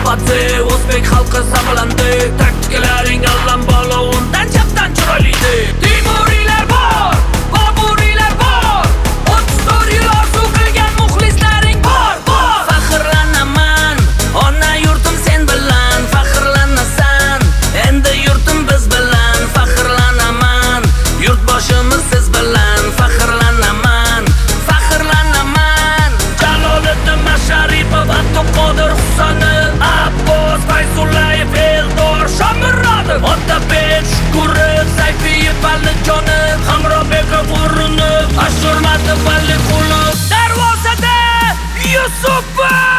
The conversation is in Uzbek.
Abadze, o'zbek xalqi zabalandi. Taktikalaring allambalo, undan chapdan chiroylidi. Timuriylar bor, Boburiylar bor. 34 yil orzu qilgan muxlislaring bor. Faxrlanaman, ona yurtim sen bilan. Faxrlanasan, endi yurtim biz bilan. Faxrlanaman, yurtboshimiz siz bilan. Faxrlanaman, faxrlanaman. Jaloliddin Masharipov, Abduqodir Husanov, Abbos Fayzullayev, Eldor Shomurodov, Otabek Shukurov, Sayfiyev Alijonov, Hamrobekov O'runov, Ashurmatov Aliqulov. Darvozada Yusupov